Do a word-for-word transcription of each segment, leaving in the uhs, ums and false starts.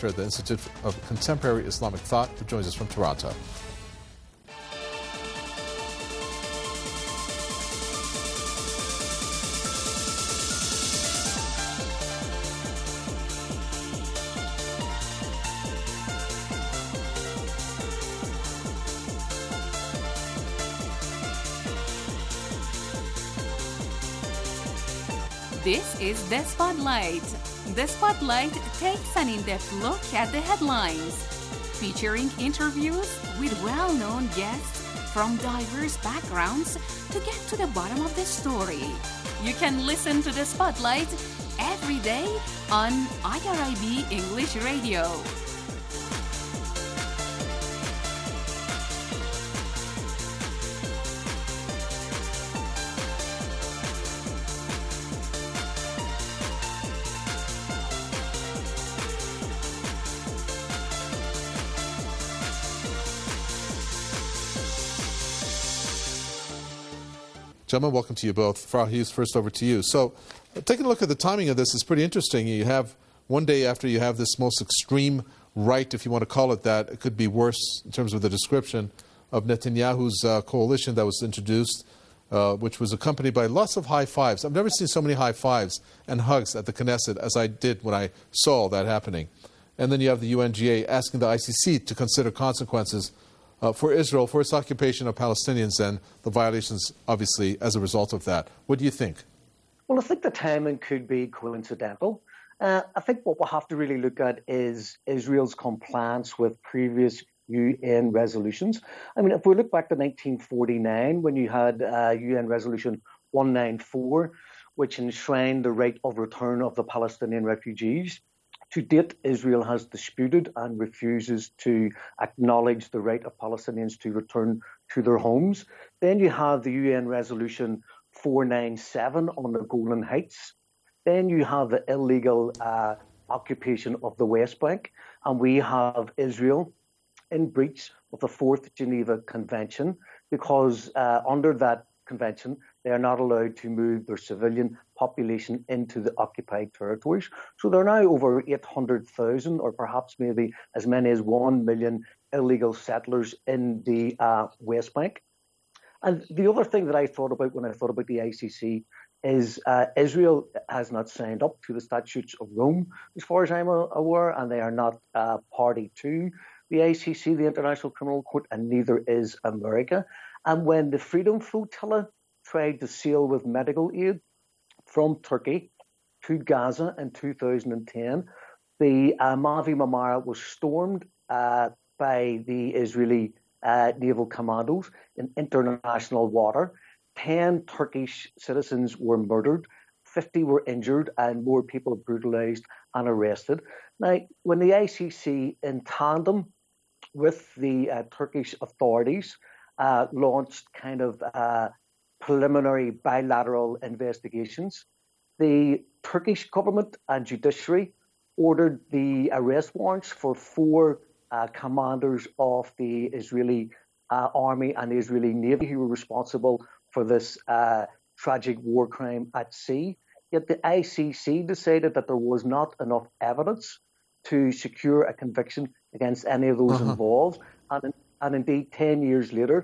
at the Institute of Contemporary Islamic Thought, who joins us from Toronto. This is The Spotlight. The Spotlight takes an in-depth look at the headlines, featuring interviews with well-known guests from diverse backgrounds to get to the bottom of the story. You can listen to The Spotlight every day on I R I B English Radio. Gentlemen, welcome to you both. Farah Hughes, first over to you. So, uh, taking a look at the timing of this is pretty interesting. You have one day after you have this most extreme right, if you want to call it that, it could be worse in terms of the description of Netanyahu's uh, coalition that was introduced, uh, which was accompanied by lots of high fives. I've never seen so many high fives and hugs at the Knesset as I did when I saw that happening. And then you have the U N G A asking the I C C to consider consequences Uh, for Israel, for its occupation of Palestinians and the violations, obviously, as a result of that. What do you think? Well, I think the timing could be coincidental. Uh, I think what we'll have to really look at is Israel's compliance with previous U N resolutions. I mean, if we look back to nineteen forty-nine, when you had uh, U N Resolution one ninety-four, which enshrined the right of return of the Palestinian refugees, to date, Israel has disputed and refuses to acknowledge the right of Palestinians to return to their homes. Then you have the U N Resolution four ninety-seven on the Golan Heights. Then you have the illegal uh, occupation of the West Bank. And we have Israel in breach of the Fourth Geneva Convention because uh, under that convention, they are not allowed to move their civilian population into the occupied territories. So there are now over eight hundred thousand, or perhaps maybe as many as one million illegal settlers in the uh, West Bank. And the other thing that I thought about when I thought about the I C C is uh, Israel has not signed up to the Statutes of Rome, as far as I'm aware, and they are not uh, party to the I C C, the International Criminal Court, and neither is America. And when the Freedom Flotilla tried to sail with medical aid from Turkey to Gaza in two thousand ten, the uh, Mavi Marmara was stormed uh, by the Israeli uh, naval commandos in international water. Ten Turkish citizens were murdered, fifty were injured, and more people brutalized and arrested. Now, when the I C C, in tandem with the uh, Turkish authorities, uh, launched kind of uh, preliminary bilateral investigations, the Turkish government and judiciary ordered the arrest warrants for four uh, commanders of the Israeli uh, army and the Israeli Navy who were responsible for this uh, tragic war crime at sea. Yet the I C C decided that there was not enough evidence to secure a conviction against any of those uh-huh. involved. And, and indeed, ten years later,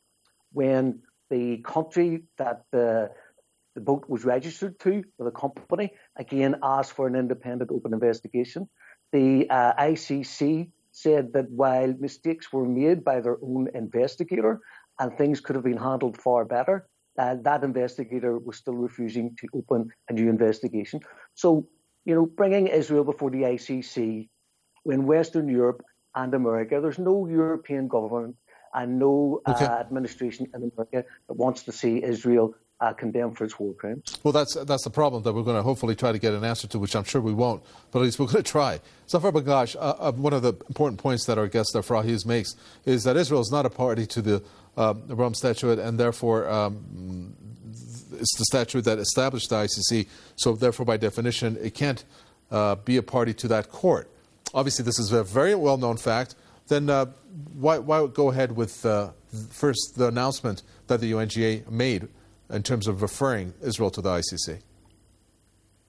when the country that the, the boat was registered to, the company, again asked for an independent open investigation, the uh, I C C said that while mistakes were made by their own investigator and things could have been handled far better, uh, that investigator was still refusing to open a new investigation. So, you know, bringing Israel before the I C C when Western Europe and America, there's no European government and no uh, okay. administration in America that wants to see Israel uh, condemned for its war crimes. Well, that's that's the problem that we're going to hopefully try to get an answer to, which I'm sure we won't, but at least we're going to try. Zafar Bagash, uh, uh, one of the important points that our guest, Farah Hughes, makes is that Israel is not a party to the uh, Rome Statute, and therefore um, it's the statute that established the I C C, so therefore by definition it can't uh, be a party to that court. Obviously this is a very well-known fact. Then uh, why, why go ahead with uh, first the announcement that the U N G A made in terms of referring Israel to the I C C?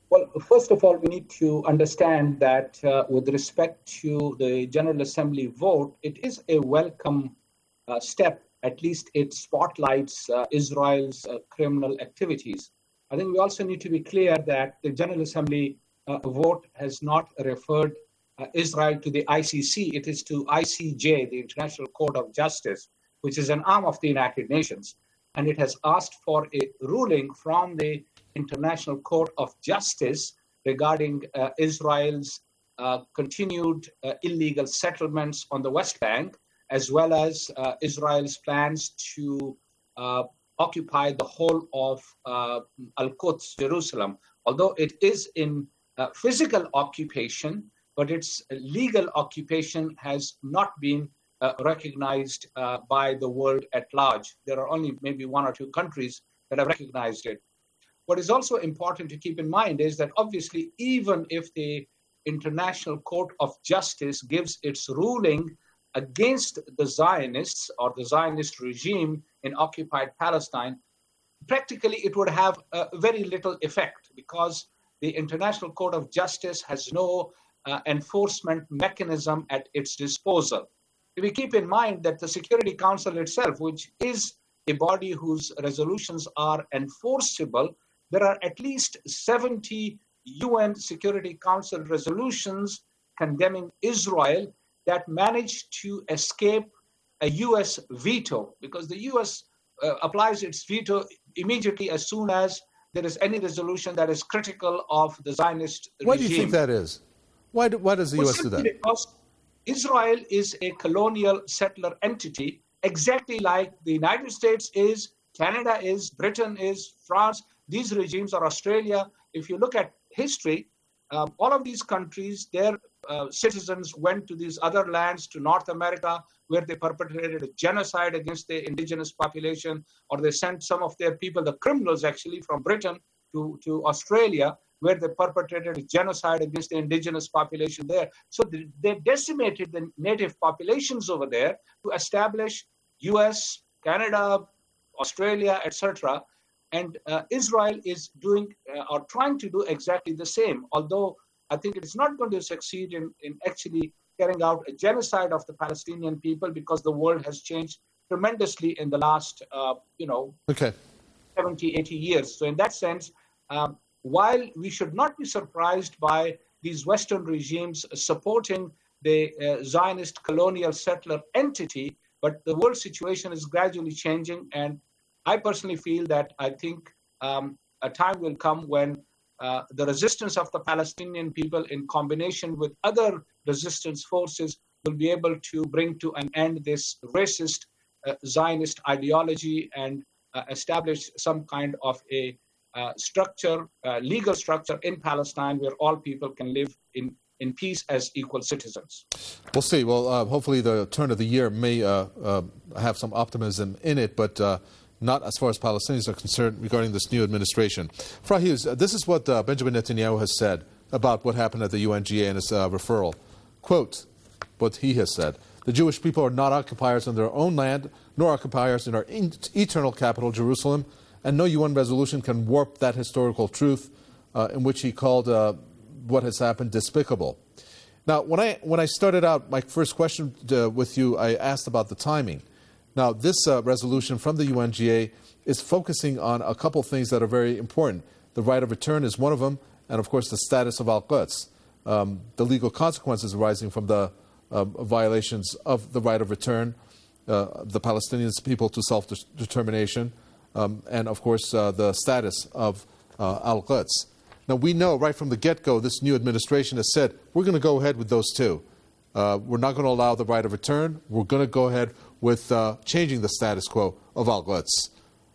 Well, first of all, we need to understand that uh, with respect to the General Assembly vote, it is a welcome uh, step. At least it spotlights uh, Israel's uh, criminal activities. I think we also need to be clear that the General Assembly uh, vote has not referred uh, Israel to the I C C. It is to I C J, the International Court of Justice, which is an arm of the United Nations. And it has asked for a ruling from the International Court of Justice regarding uh, Israel's uh, continued uh, illegal settlements on the West Bank, as well as uh, Israel's plans to uh, occupy the whole of uh, Al-Quds, Jerusalem. Although it is in uh, physical occupation, but its legal occupation has not been uh, recognized uh, by the world at large. There are only maybe one or two countries that have recognized it. What is also important to keep in mind is that obviously, even if the International Court of Justice gives its ruling against the Zionists or the Zionist regime in occupied Palestine, practically it would have uh, very little effect because the International Court of Justice has no uh, enforcement mechanism at its disposal. If we keep in mind that the Security Council itself, which is a body whose resolutions are enforceable, there are at least seventy U N Security Council resolutions condemning Israel that managed to escape a U S veto, because the U S uh, applies its veto immediately as soon as there is any resolution that is critical of the Zionist regime. Why do you think that is? Why, do, why does the well, U S do that? Because Israel is a colonial settler entity, exactly like the United States is, Canada is, Britain is, France. These regimes are Australia. If you look at history, um, all of these countries, their uh, citizens went to these other lands, to North America, where they perpetrated a genocide against the indigenous population, or they sent some of their people, the criminals actually, from Britain to, to Australia, where they perpetrated a genocide against the indigenous population there. So they, they decimated the native populations over there to establish U S, Canada, Australia, et cetera. And uh, Israel is doing uh, or trying to do exactly the same, although I think it is not going to succeed in, in actually carrying out a genocide of the Palestinian people, because the world has changed tremendously in the last, uh, you know, okay. seventy, eighty years. So in that sense, um, while we should not be surprised by these Western regimes supporting the uh, Zionist colonial settler entity, but the world situation is gradually changing. And I personally feel that I think um, a time will come when uh, the resistance of the Palestinian people in combination with other resistance forces will be able to bring to an end this racist uh, Zionist ideology and uh, establish some kind of a uh, structure, uh, legal structure in Palestine where all people can live in, in peace as equal citizens. We'll see. Well, uh, hopefully the turn of the year may uh, uh, have some optimism in it, but uh, not as far as Palestinians are concerned regarding this new administration. Farah Hughes, uh, this is what uh, Benjamin Netanyahu has said about what happened at the U N G A and his uh, referral. Quote, what he has said: the Jewish people are not occupiers on their own land, nor occupiers in our in- eternal capital, Jerusalem, and no U N resolution can warp that historical truth, uh, in which he called uh, what has happened despicable. Now, when I, when I started out, my first question uh, with you, I asked about the timing. Now, this uh, resolution from the U N G A is focusing on a couple things that are very important. The right of return is one of them, and of course the status of Al-Quds, um, the legal consequences arising from the uh, violations of the right of return, uh, the Palestinian people to self-determination, um, and of course uh, the status of uh, Al-Quds. Now, we know right from the get-go this new administration has said, we're going to go ahead with those two. Uh, we're not going to allow the right of return. We're going to go ahead with uh, changing the status quo of Al-Quds.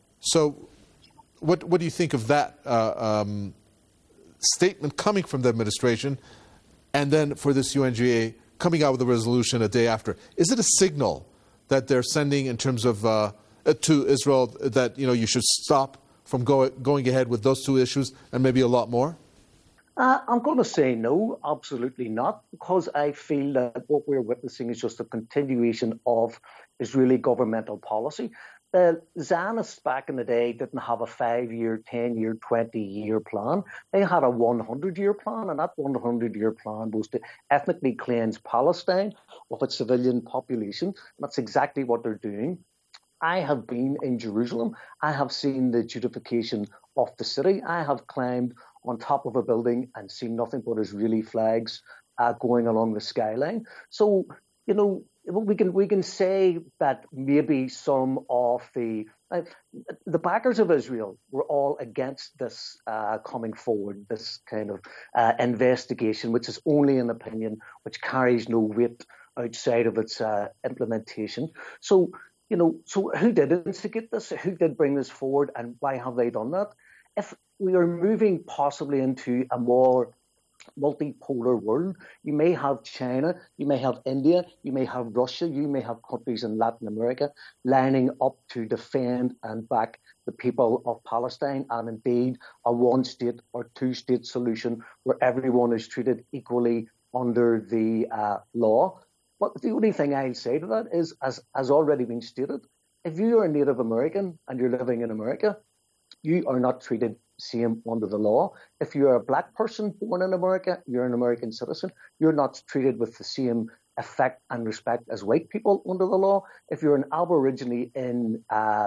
So what, what do you think of that uh, um, statement coming from the administration, and then for this U N G A coming out with a resolution a day after? Is it a signal that they're sending in terms of uh, to Israel that, you know, you should stop from go, going ahead with those two issues and maybe a lot more? Uh, I'm going to say no, absolutely not, because I feel that what we're witnessing is just a continuation of Israeli governmental policy. the Zionists back in the day didn't have a five-year, ten-year, twenty-year plan. They had a one hundred-year plan, and that one hundred-year plan was to ethnically cleanse Palestine of its civilian population. That's exactly what they're doing. I have been in Jerusalem. I have seen the Judification of the city. I have climbed on top of a building and seen nothing but Israeli flags uh, going along the skyline. So, you know, we can we can say that maybe some of the uh, the backers of Israel were all against this uh, coming forward, this kind of uh, investigation, which is only an opinion, which carries no weight outside of its uh, implementation. So, you know, so who did instigate this? Who did bring this forward, and why have they done that? If we are moving possibly into a more multipolar world, you may have China, you may have India, you may have Russia, you may have countries in Latin America lining up to defend and back the people of Palestine, and indeed a one-state or two-state solution where everyone is treated equally under the uh, law. But the only thing I'll say to that is, as has already been stated, if you are a Native American and you're living in America, you are not treated same under the law. If you're a black person born in America, you're an American citizen, you're not treated with the same effect and respect as white people under the law. If you're an Aborigine in uh,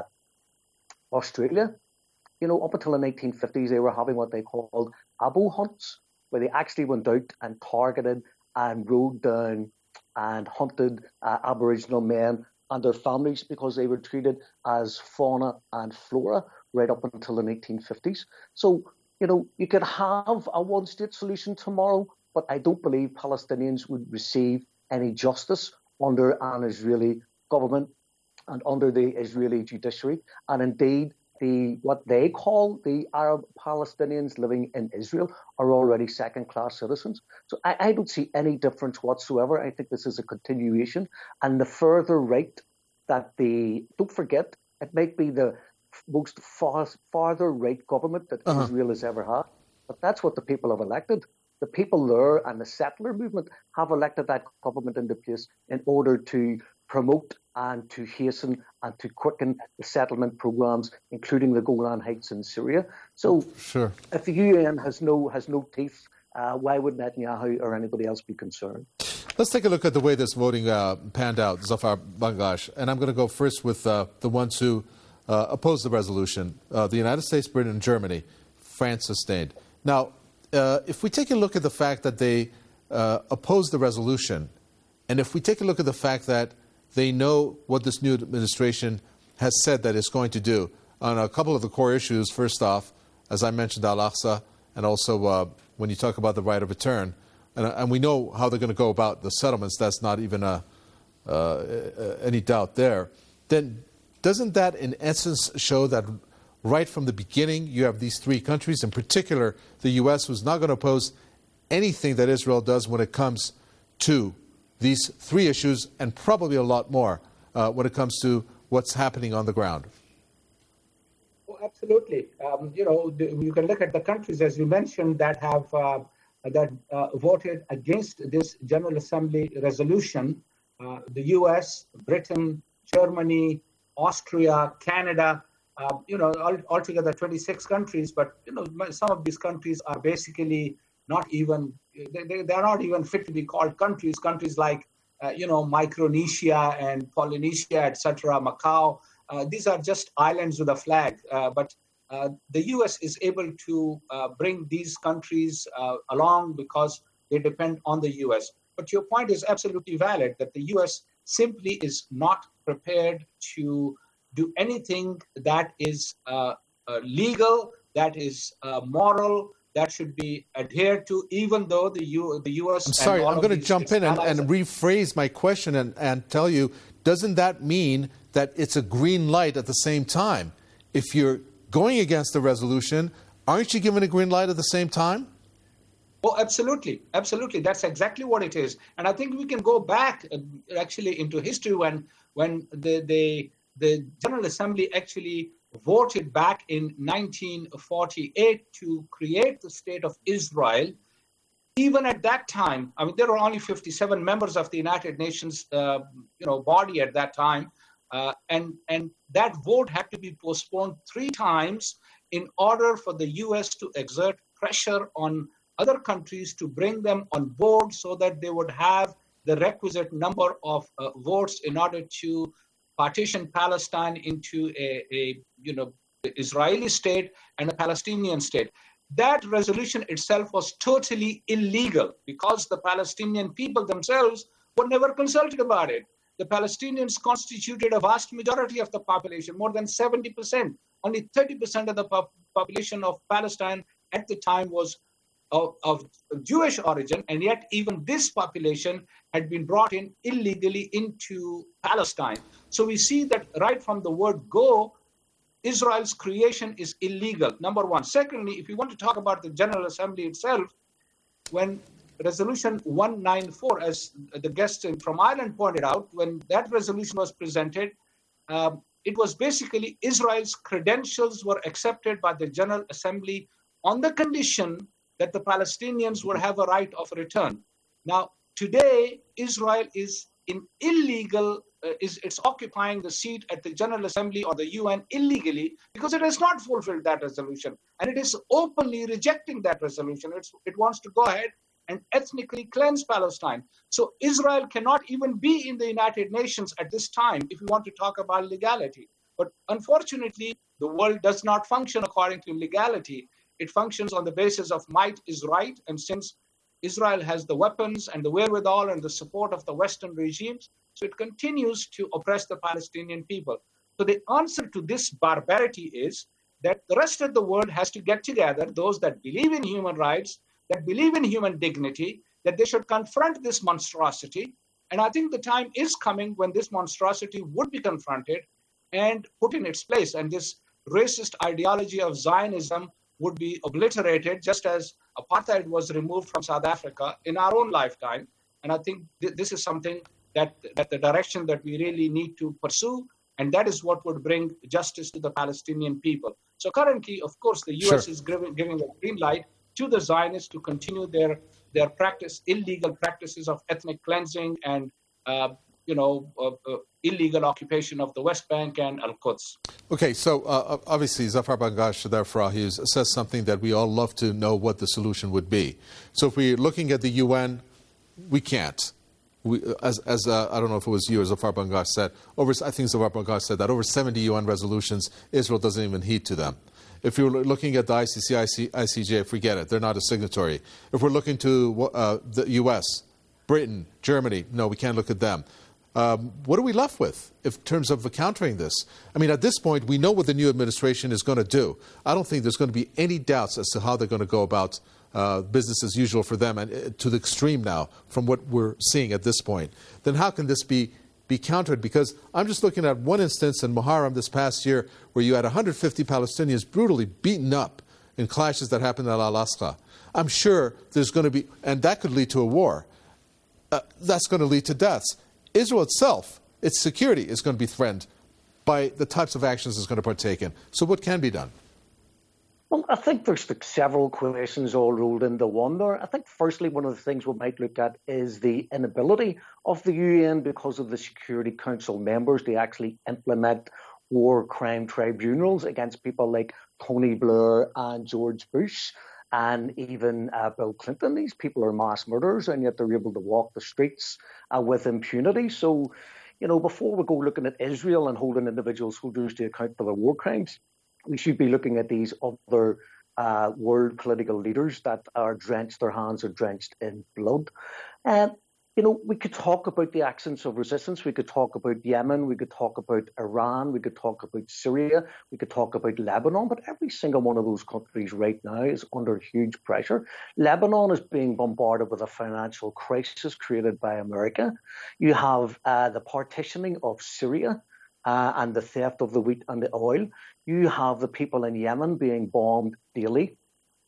Australia, you know, up until the nineteen fifties, they were having what they called abo hunts, where they actually went out and targeted and rode down and hunted uh, Aboriginal men and their families because they were treated as fauna and flora right up until the nineteen fifties. So, you know, you could have a one-state solution tomorrow, but I don't believe Palestinians would receive any justice under an Israeli government and under the Israeli judiciary. And indeed, the what they call the Arab Palestinians living in Israel are already second-class citizens. So I, I don't see any difference whatsoever. I think this is a continuation. And the further right that the, don't forget, it might be the most far, farther right government that uh-huh. Israel has ever had. But that's what the people have elected. The people there and the settler movement have elected that government into place in order to promote and to hasten and to quicken the settlement programs, including the Golan Heights in Syria. So sure. if the U N has no has no teeth, uh, why would Netanyahu or anybody else be concerned? Let's take a look at the way this voting uh, panned out, Zafar Bangash. And I'm going to go first with uh, the ones who uh, opposed the resolution. Uh, the United States, Britain, and Germany. France sustained. Now, uh, if we take a look at the fact that they uh, opposed the resolution, and if we take a look at the fact that they know what this new administration has said that it's going to do on a couple of the core issues, first off, as I mentioned, Al-Aqsa, and also uh, when you talk about the right of return, and, and we know how they're going to go about the settlements, that's not even a, uh, any doubt there, then doesn't that in essence show that right from the beginning you have these three countries, in particular the U S, who's not going to oppose anything that Israel does when it comes to these three issues, and probably a lot more uh, when it comes to what's happening on the ground? Oh, absolutely. Um, you know, you can look at the countries, as you mentioned, that have uh, that uh, voted against this General Assembly resolution. Uh, the U S, Britain, Germany, Austria, Canada. Uh, you know, all, altogether twenty-six countries. But you know, some of these countries are basically not even, they, they, they're not even fit to be called countries. Countries like, uh, you know, Micronesia and Polynesia, et cetera, Macau. Uh, these are just islands with a flag. Uh, but uh, the U S is able to uh, bring these countries uh, along because they depend on the U S. But your point is absolutely valid, that the U S simply is not prepared to do anything that is uh, uh, legal, that is uh, moral, that should be adhered to, even though the U, the U S. I'm sorry, I'm going to jump in and, and rephrase my question and, and tell you, doesn't that mean that it's a green light at the same time? If you're going against the resolution, aren't you given a green light at the same time? Oh, absolutely. Absolutely. That's exactly what it is. And I think we can go back uh, actually into history when when the, the, the General Assembly actually voted back in nineteen forty-eight to create the state of Israel. Even at that time, I mean, there were only fifty-seven members of the United Nations, uh, you know, body at that time. Uh, and, and that vote had to be postponed three times in order for the U S to exert pressure on other countries to bring them on board so that they would have the requisite number of uh, votes in order to partition Palestine into a, a you know, Israeli state and a Palestinian state. That resolution itself was totally illegal because the Palestinian people themselves were never consulted about it. The Palestinians constituted a vast majority of the population, more than seventy percent. Only thirty percent of the pop- population of Palestine at the time was of, of Jewish origin, and yet even this population had been brought in illegally into Palestine. So we see that right from the word go, Israel's creation is illegal, number one. Secondly, if you want to talk about the General Assembly itself, when Resolution one ninety-four, as the guest from Ireland pointed out, when that resolution was presented, um, it was basically Israel's credentials were accepted by the General Assembly on the condition that the Palestinians would have a right of return. Now, today, Israel is in illegal, uh, is it's occupying the seat at the General Assembly or the U N illegally because it has not fulfilled that resolution. And it is openly rejecting that resolution. It's, it wants to go ahead and ethnically cleanse Palestine. So Israel cannot even be in the United Nations at this time if we want to talk about legality. But unfortunately, the world does not function according to legality. It functions on the basis of might is right. And since Israel has the weapons and the wherewithal and the support of the Western regimes, so it continues to oppress the Palestinian people. So the answer to this barbarity is that the rest of the world has to get together, those that believe in human rights, that believe in human dignity, that they should confront this monstrosity. And I think the time is coming when this monstrosity would be confronted and put in its place. And this racist ideology of Zionism would be obliterated, just as apartheid was removed from South Africa in our own lifetime. And I think th- this is something that, that the direction that we really need to pursue. And that is what would bring justice to the Palestinian people. So currently, of course, the U S sure. is giving, giving a green light to the Zionists to continue their their practice, illegal practices of ethnic cleansing and, uh, you know, uh, uh, illegal occupation of the West Bank and Al-Quds. Okay, so uh, obviously Zafar Bangash there Farahis says something that we all love to know what the solution would be. So if we're looking at the U N, we can't. We, as as uh, I don't know if it was you or Zafar Bangash said, over I think Zafar Bangash said that over seventy U N resolutions, Israel doesn't even heed to them. If you're looking at the I C C, I C J, forget it. They're not a signatory. If we're looking to uh, the U S, Britain, Germany, no, we can't look at them. Um, what are we left with in terms of countering this? I mean, at this point, we know what the new administration is going to do. I don't think there's going to be any doubts as to how they're going to go about uh, business as usual for them, and uh, to the extreme now from what we're seeing at this point. Then how can this be be countered? Because I'm just looking at one instance in Muharram this past year where you had one hundred fifty Palestinians brutally beaten up in clashes that happened at Al-Aqsa. I'm sure there's going to be, and that could lead to a war. Uh, that's going to lead to deaths. Israel itself, its security is going to be threatened by the types of actions it's going to partake in. So what can be done? Well, I think there's like several questions all rolled into one there. I think firstly, one of the things we might look at is the inability of the U N because of the Security Council members to actually implement war crime tribunals against people like Tony Blair and George Bush and even uh, Bill Clinton. These people are mass murderers, and yet they're able to walk the streets uh, with impunity. So, you know, before we go looking at Israel and holding individual soldiers to account for their war crimes, we should be looking at these other uh, world political leaders that are drenched, their hands are drenched in blood. And, you know, we could talk about the accents of resistance. We could talk about Yemen. We could talk about Iran. We could talk about Syria. We could talk about Lebanon. But every single one of those countries right now is under huge pressure. Lebanon is being bombarded with a financial crisis created by America. You have uh, the partitioning of Syria uh, and the theft of the wheat and the oil. You have the people in Yemen being bombed daily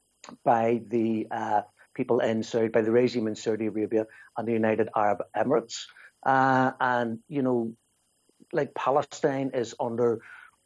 by the uh, people in Saudi, by the regime in Saudi Arabia and the United Arab Emirates. Uh, and, you know, like Palestine is under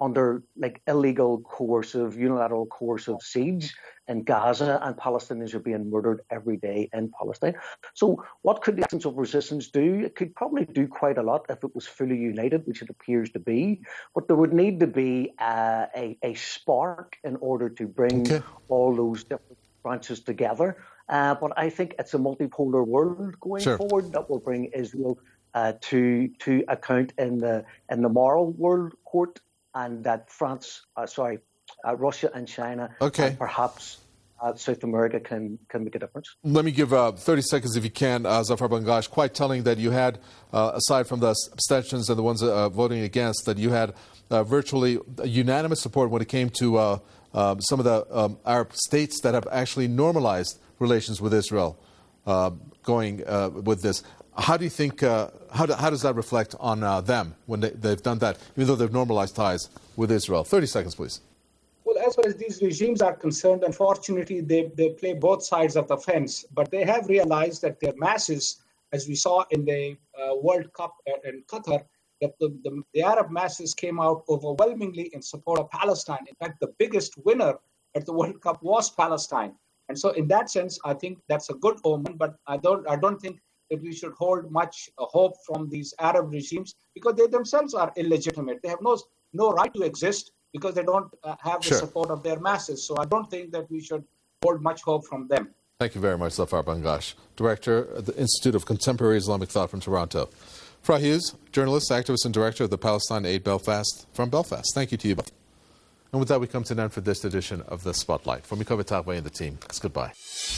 under like illegal, coercive, unilateral, coercive siege in Gaza, and Palestinians are being murdered every day in Palestine. So what could the absence of resistance do? It could probably do quite a lot if it was fully united, which it appears to be. But there would need to be uh, a, a spark in order to bring okay. all those different branches together. Uh, but I think it's a multipolar world going sure. forward that will bring Israel uh, to to account in the in the moral world court, and that France, uh, sorry, uh, Russia and China, okay. and perhaps uh, South America can can make a difference. Let me give uh, thirty seconds, if you can, uh, Zafar Bangash. Quite telling that you had, uh, aside from the abstentions and the ones uh, voting against, that you had uh, virtually unanimous support when it came to uh, uh, some of the um, Arab states that have actually normalized relations with Israel, uh, going uh, with this. How do you think, uh, how, do, how does that reflect on uh, them when they, they've done that, even though they've normalized ties with Israel? thirty seconds, please. Well, as far as these regimes are concerned, unfortunately, they, they play both sides of the fence, but they have realized that their masses, as we saw in the uh, World Cup in Qatar, that the, the, the Arab masses came out overwhelmingly in support of Palestine. In fact, the biggest winner at the World Cup was Palestine. And so in that sense, I think that's a good omen, but I don't I don't think that we should hold much uh, hope from these Arab regimes, because they themselves are illegitimate. They have no, no right to exist because they don't uh, have the sure. support of their masses. So I don't think that we should hold much hope from them. Thank you very much, Zafar Bangash, Director of the Institute of Contemporary Islamic Thought from Toronto. Farah Hughes, journalist, activist, and director of the Palestine Aid Belfast from Belfast. Thank you to you both. And with that, we come to an end for this edition of The Spotlight. From Mikovi Tagwe and the team, it's goodbye.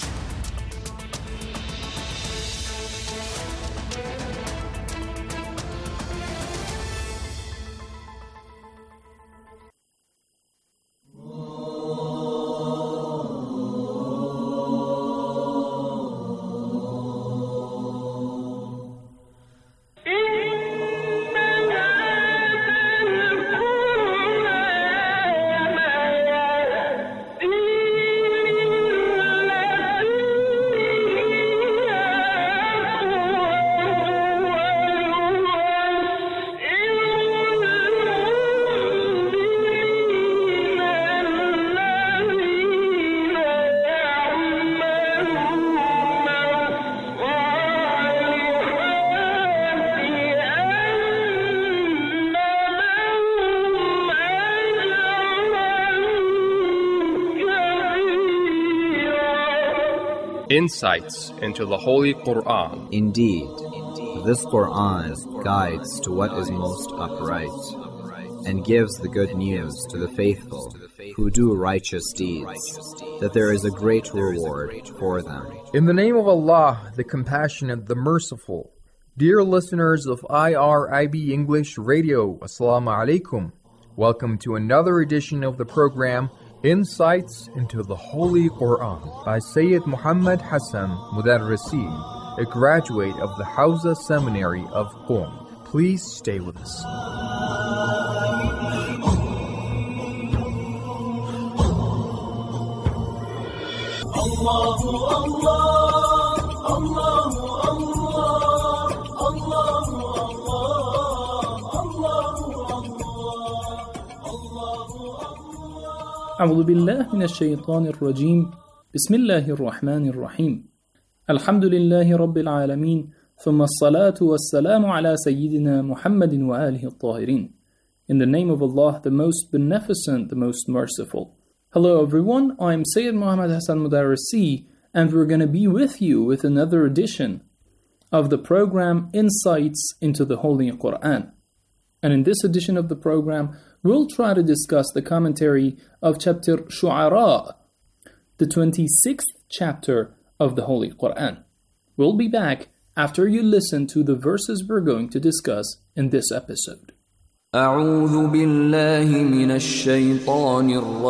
Insights into the Holy Quran. Indeed, this Quran guides to what is most upright, and gives the good news to the faithful who do righteous deeds, that there is a great reward for them. In the name of Allah, the Compassionate, the Merciful. Dear listeners of I R I B English Radio, Assalamu alaikum. Welcome to another edition of the program Insights into the Holy Quran by Sayyid Muhammad Hassan Mudarrisi, a graduate of the Hawza Seminary of Qom. Please stay with us. Allahu Allah, Allahu Allah, Allahu أعوذ بالله من الشيطان الرجيم بسم الله الرحمن الرحيم الحمد لله رب العالمين ثم الصلاة والسلام على سيدنا محمد وآله الطاهرين. In the name of Allah, the most beneficent, the most merciful. Hello everyone, I'm Sayyid Muhammad Hassan Mudarrisi, and we're going to be with you with another edition of the program Insights into the Holy Quran. And in this edition of the program, we'll try to discuss the commentary of chapter Shu'ara, the twenty-sixth chapter of the Holy Quran. We'll be back after you listen to the verses we're going to discuss in this episode. أعوذ بالله من الشيطان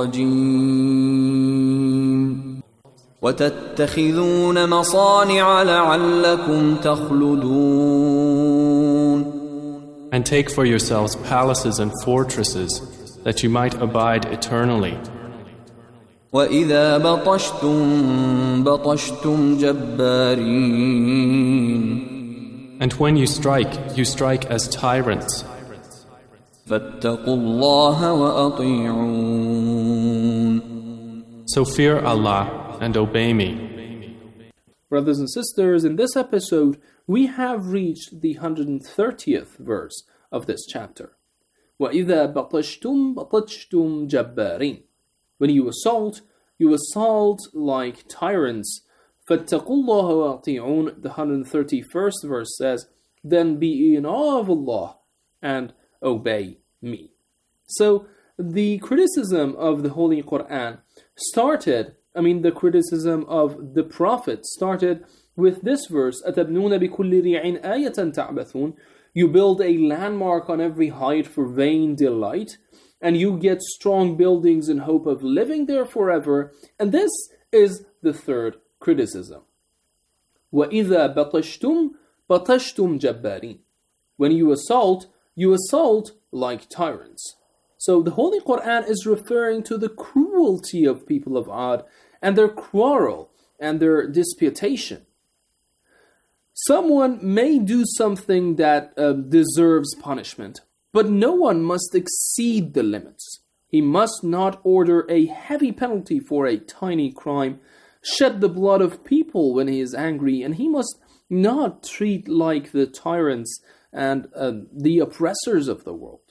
الرجيم وتتخذون مصانع لعلكم تخلدون. And take for yourselves palaces and fortresses, that you might abide eternally. وَإِذَا بَطَشْتُمْ بَطَشْتُمْ جَبَّارِينَ. And when you strike, you strike as tyrants. فاتقوا الله وأطيعون. So fear Allah and obey me. Brothers and sisters, in this episode, we have reached the one hundred thirtieth verse of this chapter. وَإِذَا بَطَشْتُمْ بَطَشْتُمْ جَبَّارِينَ. When you assault, you assault like tyrants. فَاتَّقُوا اللَّهَ وَأَطِيعُونَ. The one hundred thirty-first verse says, then be in awe of Allah and obey me. So, the criticism of the Holy Quran started, I mean the criticism of the Prophet started with this verse, أَتَبْنُونَ بِكُلِّ رِيعٍ آيَةً تَعْبَثُونَ. You build a landmark on every height for vain delight, and you get strong buildings in hope of living there forever. And this is the third criticism. وَإِذَا بَطَشْتُمْ بَطَشْتُمْ جَبَّارِينَ. When you assault, you assault like tyrants. So the Holy Quran is referring to the cruelty of people of Ad and their quarrel and their disputation. Someone may do something that uh, deserves punishment, but no one must exceed the limits. He must not order a heavy penalty for a tiny crime, shed the blood of people when he is angry, and he must not treat like the tyrants and uh, the oppressors of the world.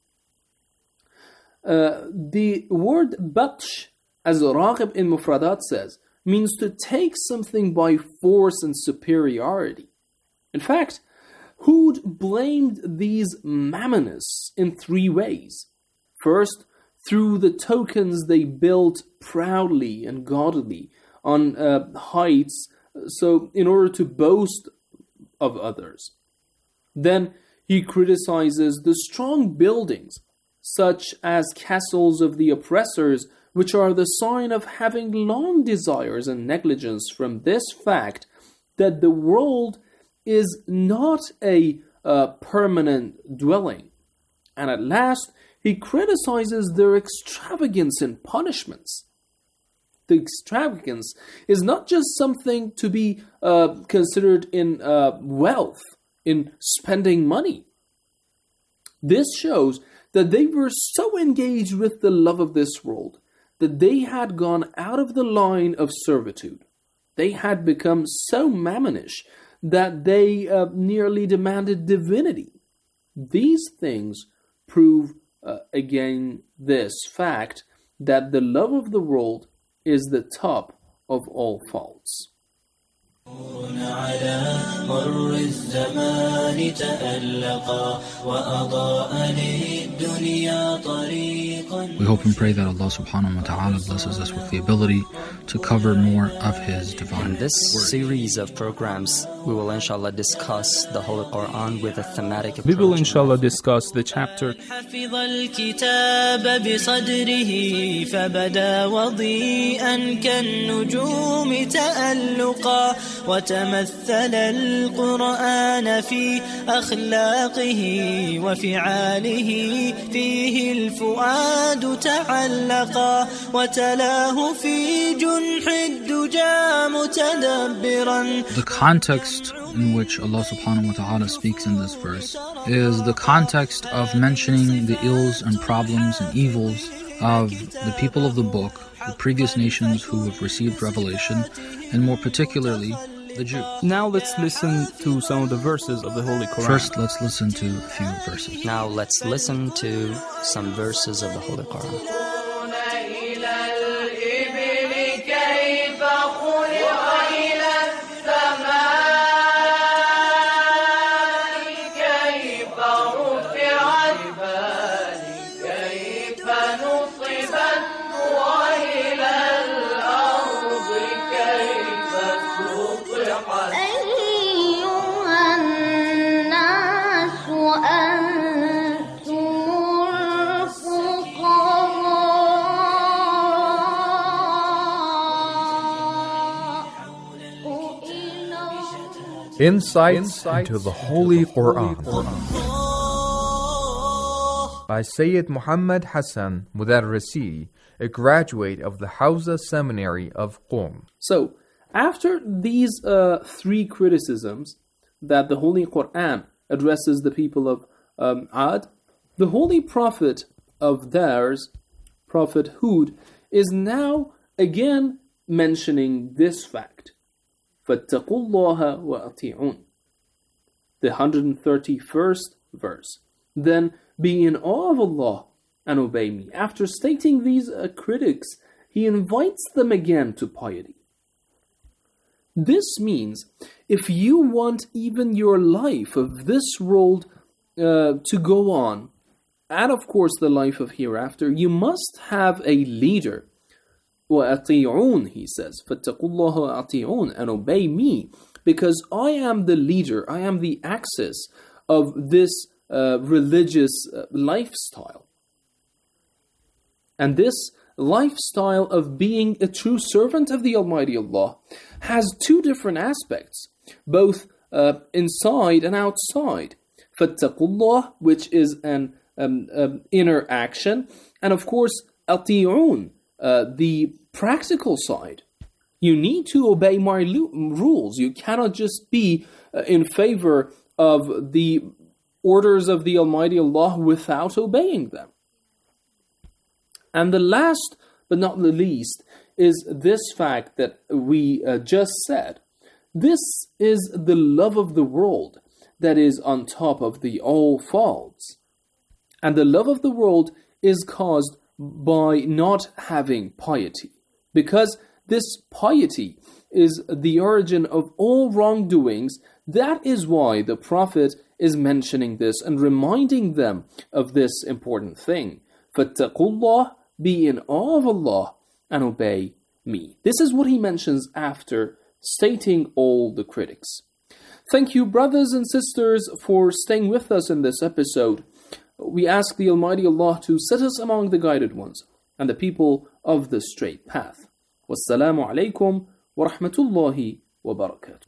Uh, the word batsh, as Raghib in Mufradat says, means to take something by force and superiority. In fact, Hud blamed these mammonists in three ways. First, through the tokens they built proudly and gaudily on uh, heights, so in order to boast of others. Then he criticizes the strong buildings, such as castles of the oppressors, which are the sign of having long desires and negligence from this fact that the world is not a uh, permanent dwelling. And at last, he criticizes their extravagance in punishments. The extravagance is not just something to be uh, considered in uh, wealth, in spending money. This shows that they were so engaged with the love of this world that they had gone out of the line of servitude. They had become so mammonish that they uh, nearly demanded divinity. These things prove uh, again this fact that the love of the world is the top of all faults. على مر الزمان تألقا وأضاء للدنيا طريقا. We hope and pray that Allah subhanahu wa ta'ala blesses us with the ability to cover more of His divine In this word. series of programs, we will inshallah discuss the Holy Quran with a thematic approach. We will inshallah discuss the chapter حفظ الكتاب بصدره فبدا وضيئا كالنجوم تألقا وتمثل القرآن في أخلاقه وفعاله فيه الفؤاد تعلقا وتلاه في جنح الدجى متدبرا. The context in which Allah subhanahu wa ta'ala speaks in this verse is the context of mentioning the ills and problems and evils of the people of the book, the previous nations who have received revelation, and more particularly the Jews. Now let's listen to some of the verses of the Holy Quran. First, let's listen to a few verses. Now let's listen to some verses of the Holy Quran. Insights into the Holy Quran by Sayyid Muhammad Hassan Mudarrisi, a graduate of the Hawza Seminary of Qom. So, after these uh, three criticisms that the Holy Quran addresses the people of um, Ad, The holy prophet of theirs, Prophet Hud, is now again mentioning this fact. فَاتَّقُوا اللَّهَ وَأَطِيعُونَ. The one hundred thirty-first verse. Then be in awe of Allah and obey me. After stating these uh, critics, he invites them again to piety. This means if you want even your life of this world uh, to go on, and of course the life of hereafter, you must have a leader. وَأَطِيعُونَ, he says, فَاتَّقُوا اللَّهَ وَأَطِيعُونَ, and obey me, because I am the leader, I am the axis of this uh, religious uh, lifestyle. And this lifestyle of being a true servant of the Almighty Allah has two different aspects, both uh, inside and outside. Fattaqullah, which is an um, um, inner action, and of course, ati'un, uh, the practical side. You need to obey my lo- rules. You cannot just be uh, in favor of the orders of the Almighty Allah without obeying them. And the last but not the least is this fact that we uh, just said. This is the love of the world that is on top of the all faults. And the love of the world is caused by not having piety. Because this piety is the origin of all wrongdoings. That is why the Prophet is mentioning this and reminding them of this important thing. فَاتَّقُوا Be in awe of Allah and obey me. This is what he mentions after stating all the critics. Thank you, brothers and sisters, for staying with us in this episode. We ask the Almighty Allah to set us among the guided ones and the people of the straight path. Wassalamu alaikum wa rahmatullahi wa barakatuh.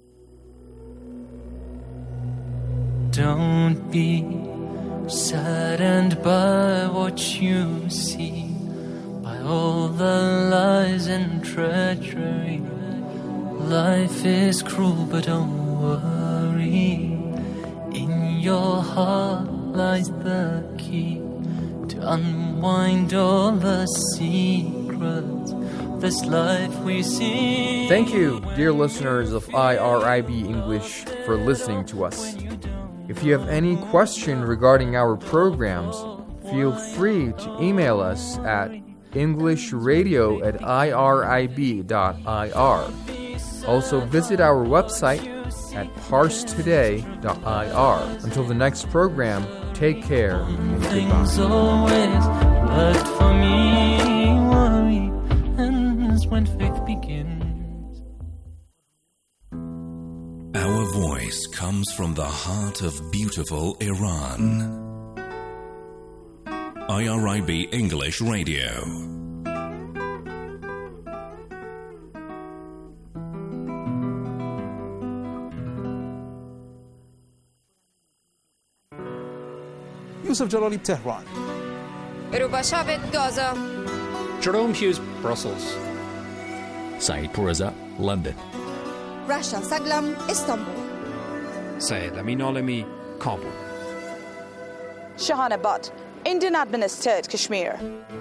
Don't be saddened by what you see, by all the lies and treachery. Life is cruel, but don't worry. In your heart lies the key to unwind all the secrets of this life we see. Thank you, dear listeners of I R I B English, for listening to us. If you have any question regarding our programs, feel free to email us at englishradio at irib dot I R. Also visit our website at parse today dot I R. Until the next program, take care and Things goodbye. always worked for me. Worry ends when faith begins. Our voice comes from the heart of beautiful Iran. I R I B English Radio. Yusuf Jalali, Tehran. Rubashavit, Gaza. Jerome Hughes, Brussels. Saeed Poureza, London. Rasha Saglam, Istanbul. Syed Amin Alami, Kabul. Shahana Butt, Indian administered Kashmir.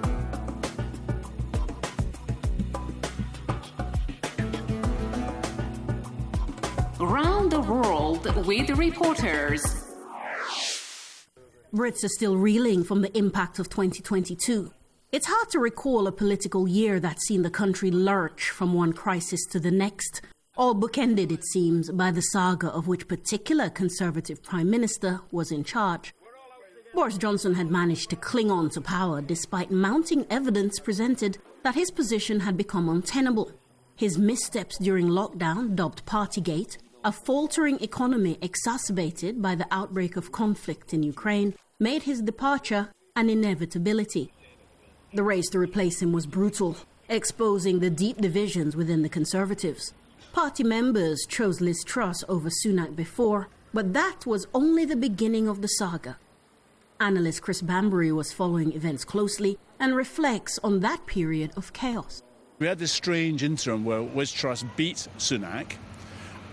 Around the world with reporters. Brits are still reeling from the impact of twenty twenty-two. It's hard to recall a political year that's seen the country lurch from one crisis to the next, all bookended, it seems, by the saga of which particular Conservative Prime Minister was in charge. Boris Johnson had managed to cling on to power despite mounting evidence presented that his position had become untenable. His missteps during lockdown, dubbed Partygate, a faltering economy exacerbated by the outbreak of conflict in Ukraine, made his departure an inevitability. The race to replace him was brutal, exposing the deep divisions within the Conservatives. Party members chose Liz Truss over Sunak before, but that was only the beginning of the saga. Analyst Chris Bambury was following events closely and reflects on that period of chaos. We had this strange interim where Liz Truss beat Sunak,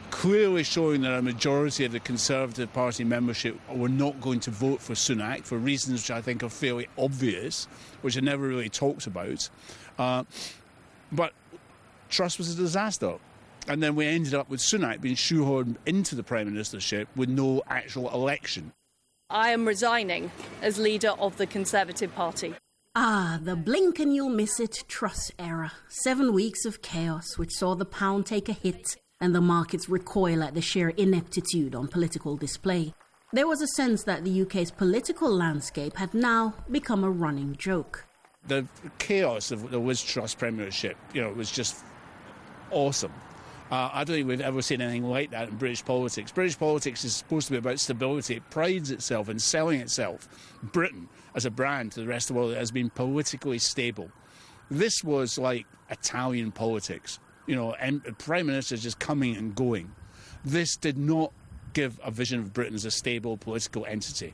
clearly showing that a majority of the Conservative Party membership were not going to vote for Sunak for reasons which I think are fairly obvious, which are never really talked about. Uh, but Truss was a disaster. And then we ended up with Sunak being shoehorned into the Prime Ministership with no actual election. I am resigning as leader of the Conservative Party. Ah, the blink and you'll miss it Truss era. Seven weeks of chaos which saw the pound take a hit and the markets recoil at the sheer ineptitude on political display. There was a sense that the U K's political landscape had now become a running joke. The chaos of the Liz Truss premiership, you know, was just awesome. Uh, I don't think we've ever seen anything like that in British politics. British politics is supposed to be about stability. It prides itself in selling itself, Britain, as a brand to the rest of the world that has been politically stable. This was like Italian politics. You know, and Prime Ministers just coming and going. This did not give a vision of Britain as a stable political entity.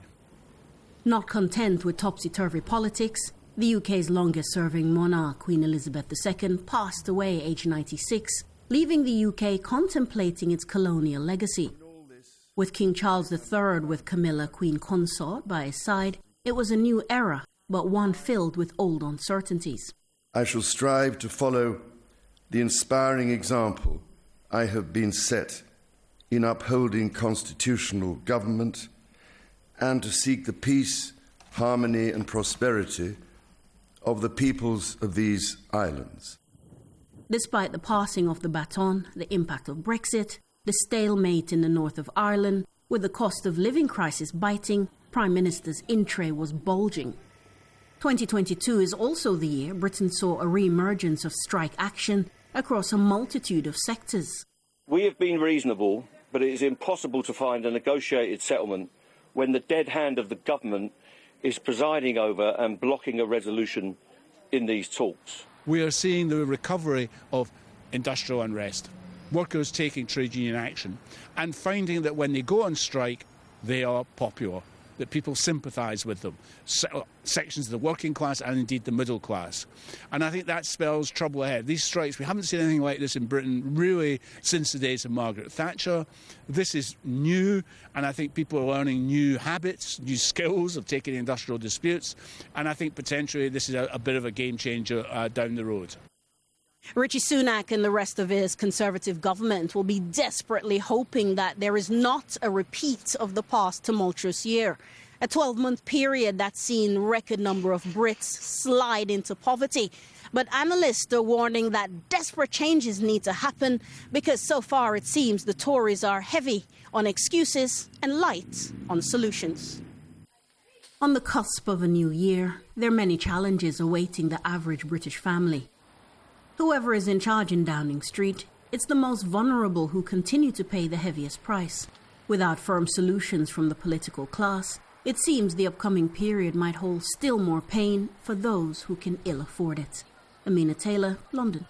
Not content with topsy-turvy politics, the U K's longest-serving monarch, Queen Elizabeth the Second, passed away aged ninety-six, leaving the U K contemplating its colonial legacy. With King Charles the Third with Camilla, Queen Consort, by his side, it was a new era, but one filled with old uncertainties. I shall strive to follow the inspiring example I have been set in upholding constitutional government and to seek the peace, harmony and prosperity of the peoples of these islands. Despite the passing of the baton, the impact of Brexit, the stalemate in the north of Ireland, with the cost of living crisis biting, Prime Minister's in tray was bulging. twenty twenty-two is also the year Britain saw a re-emergence of strike action across a multitude of sectors. We have been reasonable, but it is impossible to find a negotiated settlement when the dead hand of the government is presiding over and blocking a resolution in these talks. We are seeing the recovery of industrial unrest, workers taking trade union action, and finding that when they go on strike, they are popular, that people sympathise with them, se- sections of the working class and indeed the middle class. And I think that spells trouble ahead. These strikes, we haven't seen anything like this in Britain really since the days of Margaret Thatcher. This is new, and I think people are learning new habits, new skills of taking industrial disputes, and I think potentially this is a, a bit of a game changer uh, down the road. Rishi Sunak and the rest of his Conservative government will be desperately hoping that there is not a repeat of the past tumultuous year. A twelve-month period that's seen a record number of Brits slide into poverty. But analysts are warning that desperate changes need to happen because so far it seems the Tories are heavy on excuses and light on solutions. On the cusp of a new year, there are many challenges awaiting the average British family. Whoever is in charge in Downing Street, it's the most vulnerable who continue to pay the heaviest price. Without firm solutions from the political class, it seems the upcoming period might hold still more pain for those who can ill afford it. Amina Taylor, London.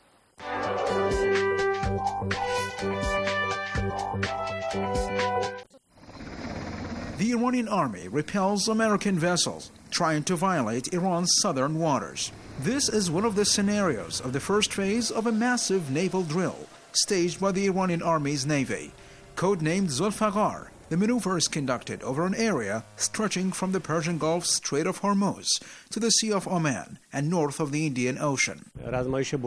The Iranian army repels American vessels trying to violate Iran's southern waters. This is one of the scenarios of the first phase of a massive naval drill staged by the Iranian Army's Navy. Codenamed Zulfiqar, the maneuver is conducted over an area stretching from the Persian Gulf Strait of Hormuz to the Sea of Oman and north of the Indian Ocean. The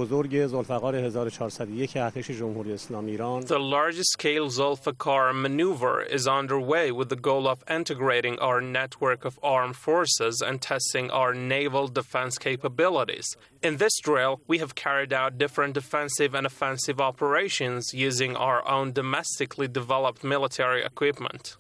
largest-scale Zulfiqar maneuver is underway with the goal of integrating our network of armed forces and testing our naval defense capabilities. In this drill, we have carried out different defensive and offensive operations using our own domestically developed military equipment.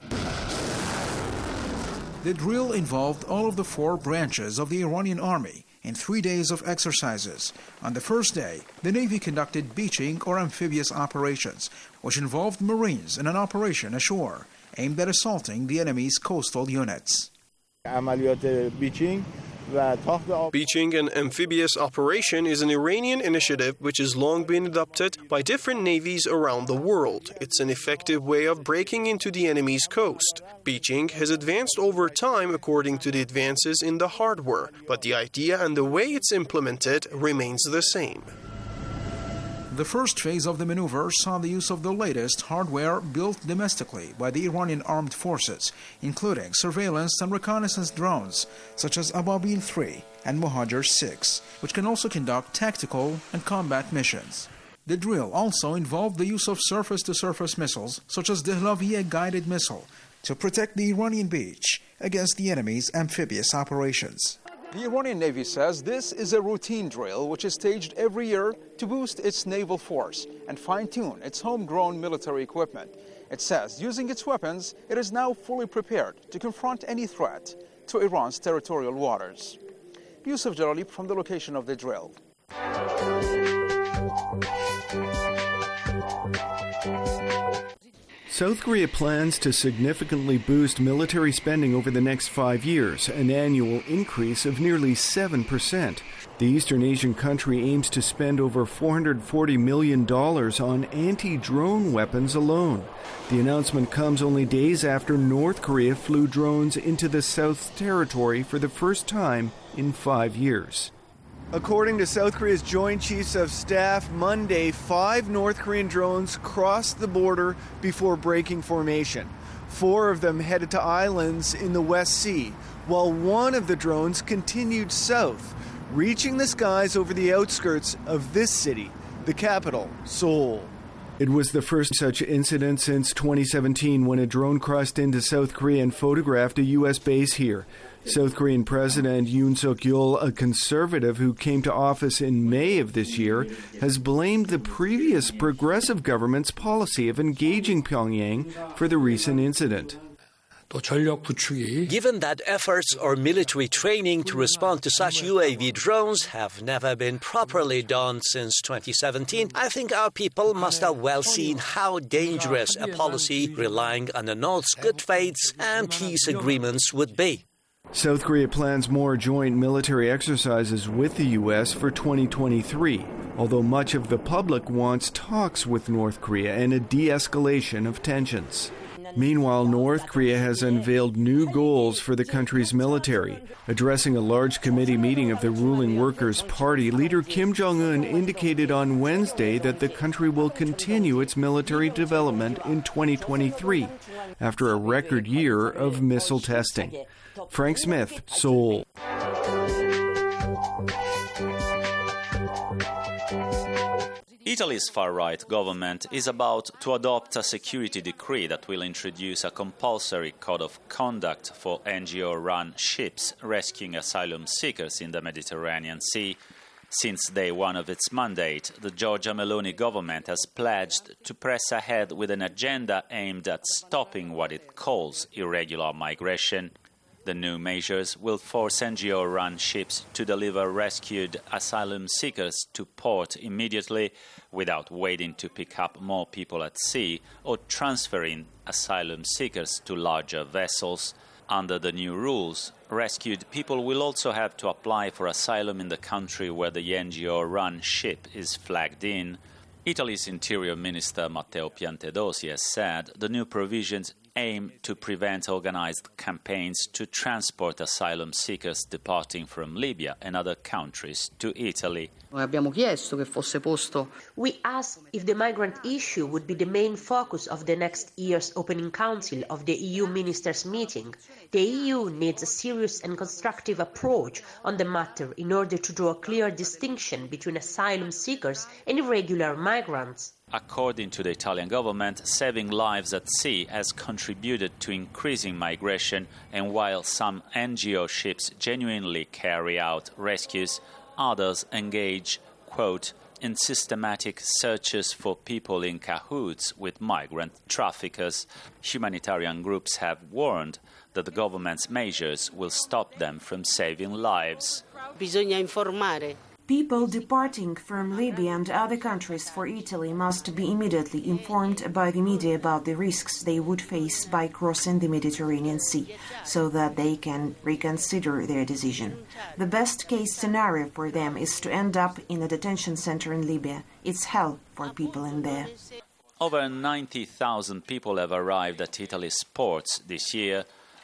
The drill involved all of the four branches of the Iranian army in three days of exercises. On the first day, the Navy conducted beaching or amphibious operations, which involved Marines in an operation ashore aimed at assaulting the enemy's coastal units. Beaching and amphibious operation is an Iranian initiative which has long been adopted by different navies around the world. It's an effective way of breaking into the enemy's coast. Beaching has advanced over time according to the advances in the hardware, but the idea and the way it's implemented remains the same. The first phase of the maneuver saw the use of the latest hardware built domestically by the Iranian armed forces, including surveillance and reconnaissance drones such as Ababil three and Mohajer six, which can also conduct tactical and combat missions. The drill also involved the use of surface-to-surface missiles such as the Hlavia guided missile to protect the Iranian beach against the enemy's amphibious operations. The Iranian Navy says this is a routine drill which is staged every year to boost its naval force and fine-tune its homegrown military equipment. It says using its weapons, it is now fully prepared to confront any threat to Iran's territorial waters. Yusuf Jalali from the location of the drill. South Korea plans to significantly boost military spending over the next five years, an annual increase of nearly seven percent. The Eastern Asian country aims to spend over four hundred forty million dollars on anti-drone weapons alone. The announcement comes only days after North Korea flew drones into the South Territory for the first time in five years. According to South Korea's Joint Chiefs of Staff, Monday, five North Korean drones crossed the border before breaking formation. Four of them headed to islands in the West Sea, while one of the drones continued south, reaching the skies over the outskirts of this city, the capital, Seoul. It was the first such incident since twenty seventeen when a drone crossed into South Korea and photographed a U S base here. South Korean President Yoon Suk-yeol, a conservative who came to office in May of this year, has blamed the previous progressive government's policy of engaging Pyongyang for the recent incident. Given that efforts or military training to respond to such U A V drones have never been properly done since twenty seventeen, I think our people must have well seen how dangerous a policy relying on the North's good faiths and peace agreements would be. South Korea plans more joint military exercises with the U S for twenty twenty-three, although much of the public wants talks with North Korea and a de-escalation of tensions. Meanwhile, North Korea has unveiled new goals for the country's military. Addressing a large committee meeting of the ruling Workers' Party, leader Kim Jong-un indicated on Wednesday that the country will continue its military development in twenty twenty-three, after a record year of missile testing. Frank Smith, Seoul. Italy's far-right government is about to adopt a security decree that will introduce a compulsory code of conduct for N G O-run ships rescuing asylum seekers in the Mediterranean Sea. Since day one of its mandate, the Giorgia Meloni government has pledged to press ahead with an agenda aimed at stopping what it calls irregular migration. The new measures will force N G O-run ships to deliver rescued asylum seekers to port immediately without waiting to pick up more people at sea or transferring asylum seekers to larger vessels. Under the new rules, rescued people will also have to apply for asylum in the country where the N G O-run ship is flagged in. Italy's Interior Minister Matteo Piantedosi has said the new provisions aim to prevent organized campaigns to transport asylum seekers departing from Libya and other countries to Italy. We asked if the migrant issue would be the main focus of the next year's opening council of the E U ministers' meeting. The E U needs a serious and constructive approach on the matter in order to draw a clear distinction between asylum seekers and irregular migrants. According to the Italian government, saving lives at sea has contributed to increasing migration, and while some N G O ships genuinely carry out rescues, others engage, quote, in systematic searches for people in cahoots with migrant traffickers. Humanitarian groups have warned that the government's measures will stop them from saving lives. Bisogna informare. People departing from Libya and other countries for Italy must be immediately informed by the media about the risks they would face by crossing the Mediterranean Sea, so that they can reconsider their decision. The best-case scenario for them is to end up in a detention center in Libya. It's hell for people in there. Over ninety thousand people have arrived at Italy's ports this year.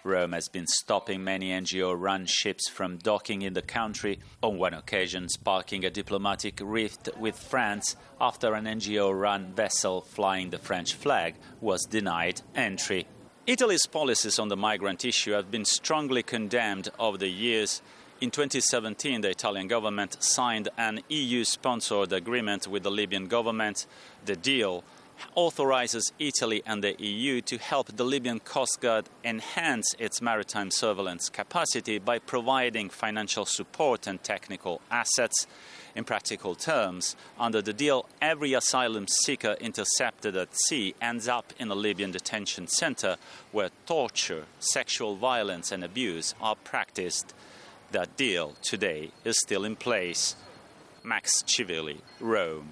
Rome has been stopping many N G O-run ships from docking in the country, on one occasion sparking a diplomatic rift with France after an N G O-run vessel flying the French flag was denied entry. Italy's policies on the migrant issue have been strongly condemned over the years. In twenty seventeen, the Italian government signed an E U-sponsored agreement with the Libyan government. The deal authorizes Italy and the E U to help the Libyan Coast Guard enhance its maritime surveillance capacity by providing financial support and technical assets. In practical terms, under the deal, every asylum seeker intercepted at sea ends up in a Libyan detention center where torture, sexual violence and abuse are practiced. That deal today is still in place. Max Civilli, Rome.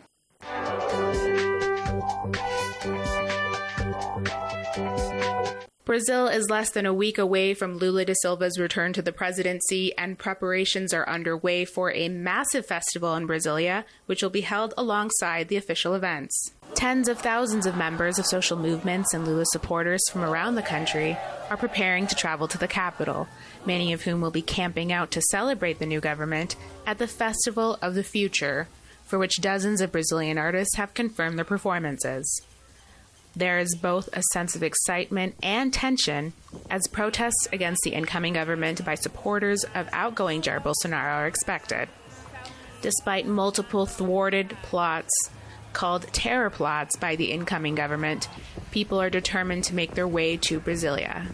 Brazil is less than a week away from Lula da Silva's return to the presidency, and preparations are underway for a massive festival in Brasilia, which will be held alongside the official events. Tens of thousands of members of social movements and Lula supporters from around the country are preparing to travel to the capital, many of whom will be camping out to celebrate the new government at the Festival of the Future, for which dozens of Brazilian artists have confirmed their performances. There is both a sense of excitement and tension as protests against the incoming government by supporters of outgoing Jair Bolsonaro are expected. Despite multiple thwarted plots called terror plots by the incoming government, people are determined to make their way to Brasilia.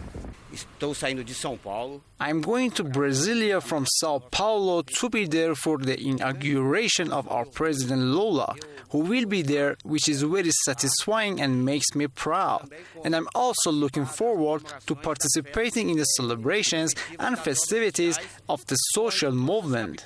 I'm going to Brasilia from Sao Paulo to be there for the inauguration of our President Lula, who will be there, which is very satisfying and makes me proud. And I'm also looking forward to participating in the celebrations and festivities of the social movement.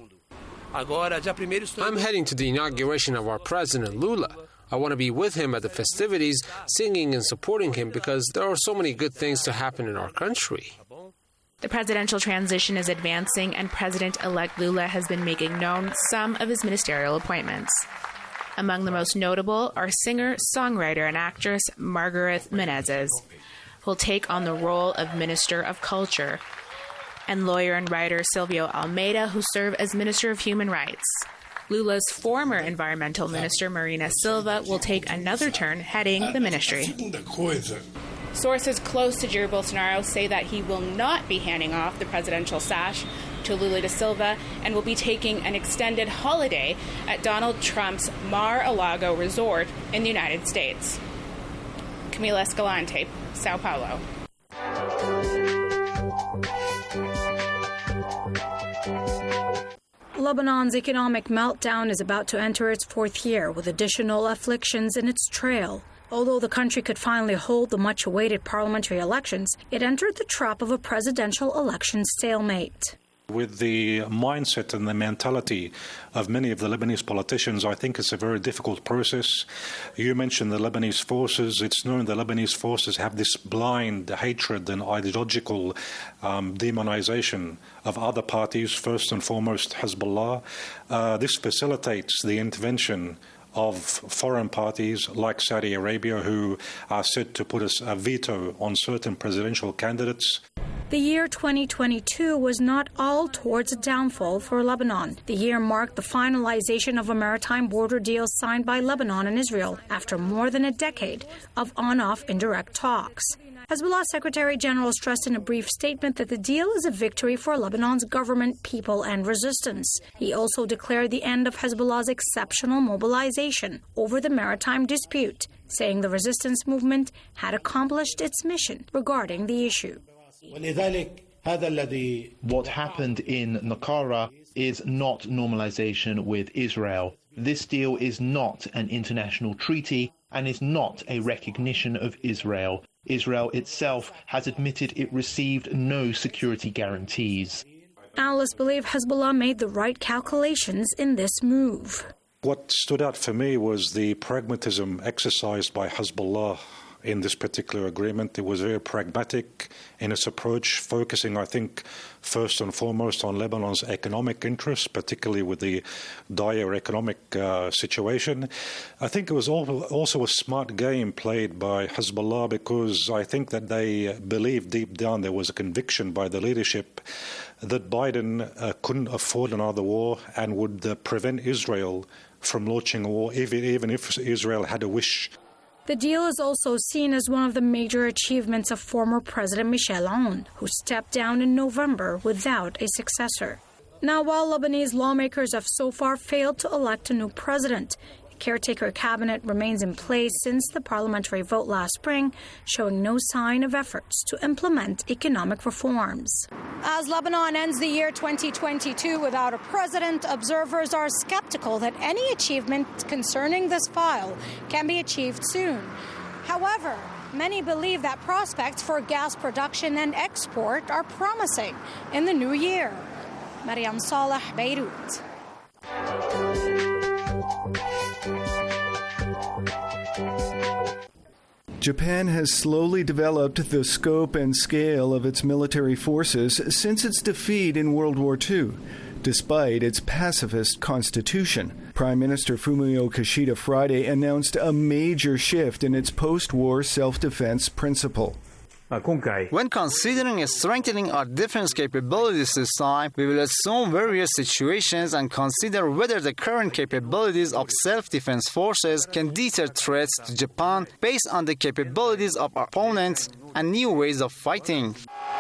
I'm heading to the inauguration of our President Lula. I want to be with him at the festivities, singing and supporting him because there are so many good things to happen in our country. The presidential transition is advancing, and President-elect Lula has been making known some of his ministerial appointments. Among the most notable are singer, songwriter, and actress Margareth Menezes, who will take on the role of Minister of Culture, and lawyer and writer Silvio Almeida, who serve as Minister of Human Rights. Lula's former environmental minister, Marina Silva, will take another turn heading the ministry. Sources close to Jair Bolsonaro say that he will not be handing off the presidential sash to Lula da Silva and will be taking an extended holiday at Donald Trump's Mar-a-Lago resort in the United States. Camila Escalante, Sao Paulo. Lebanon's economic meltdown is about to enter its fourth year with additional afflictions in its trail. Although the country could finally hold the much-awaited parliamentary elections, it entered the trap of a presidential election stalemate. With the mindset and the mentality of many of the Lebanese politicians, I think it's a very difficult process. You mentioned the Lebanese forces. It's known the Lebanese forces have this blind hatred and ideological um, demonization of other parties, first and foremost Hezbollah. Uh, this facilitates the intervention of foreign parties like Saudi Arabia, who are said to put a veto on certain presidential candidates. The year twenty twenty-two was not all towards a downfall for Lebanon. The year marked the finalization of a maritime border deal signed by Lebanon and Israel after more than a decade of on-off indirect talks. Hezbollah Secretary General stressed in a brief statement that the deal is a victory for Lebanon's government, people, and resistance. He also declared the end of Hezbollah's exceptional mobilization over the maritime dispute, saying the resistance movement had accomplished its mission regarding the issue. What happened in Naqara is not normalization with Israel. This deal is not an international treaty and is not a recognition of Israel. Israel itself has admitted it received no security guarantees. Analysts believe Hezbollah made the right calculations in this move. What stood out for me was the pragmatism exercised by Hezbollah in this particular agreement. It was very pragmatic in its approach, focusing, I think, first and foremost on Lebanon's economic interests, particularly with the dire economic uh, situation. I think it was also a smart game played by Hezbollah, because I think that they believed deep down, there was a conviction by the leadership that Biden uh, couldn't afford another war and would uh, prevent Israel from launching a war, even, even if Israel had a wish. The deal is also seen as one of the major achievements of former President Michel Aoun, who stepped down in November without a successor. Now, while Lebanese lawmakers have so far failed to elect a new president, a caretaker cabinet remains in place since the parliamentary vote last spring, showing no sign of efforts to implement economic reforms. As Lebanon ends the year twenty twenty-two without a president, observers are skeptical that any achievement concerning this file can be achieved soon. However, many believe that prospects for gas production and export are promising in the new year. Mariam Saleh, Beirut. Japan has slowly developed the scope and scale of its military forces since its defeat in World War Two, despite its pacifist constitution. Prime Minister Fumio Kishida Friday announced a major shift in its post-war self-defense principle. When considering strengthening our defense capabilities this time, we will assume various situations and consider whether the current capabilities of self-defense forces can deter threats to Japan based on the capabilities of our opponents and new ways of fighting.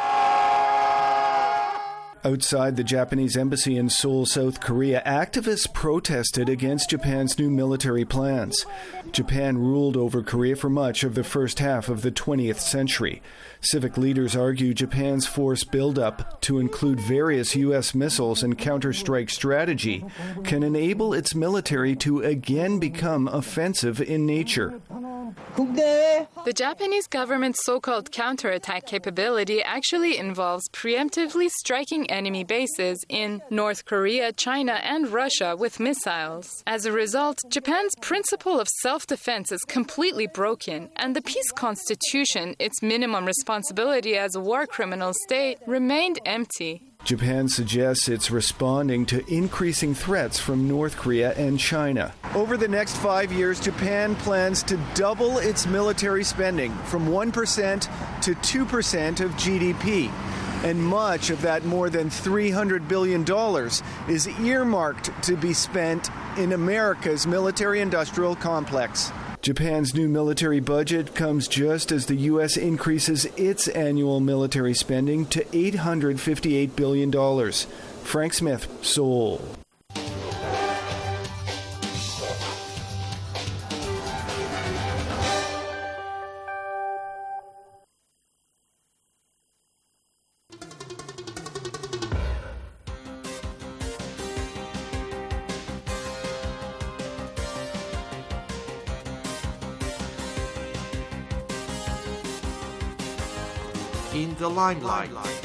Outside the Japanese embassy in Seoul, South Korea, activists protested against Japan's new military plans. Japan ruled over Korea for much of the first half of the twentieth century. Civic leaders argue Japan's force buildup, to include various U S missiles and counter-strike strategy, can enable its military to again become offensive in nature. The Japanese government's so-called counterattack capability actually involves preemptively striking enemy bases in North Korea, China, and Russia with missiles. As a result, Japan's principle of self-defense is completely broken, and the peace constitution, its minimum responsibility as a war criminal state, remained empty. Japan suggests it's responding to increasing threats from North Korea and China. Over the next five years, Japan plans to double its military spending from one percent to two percent of G D P. And much of that more than three hundred billion dollars is earmarked to be spent in America's military-industrial complex. Japan's new military budget comes just as the U S increases its annual military spending to eight hundred fifty-eight billion dollars. Frank Smith, Seoul. In the limelight.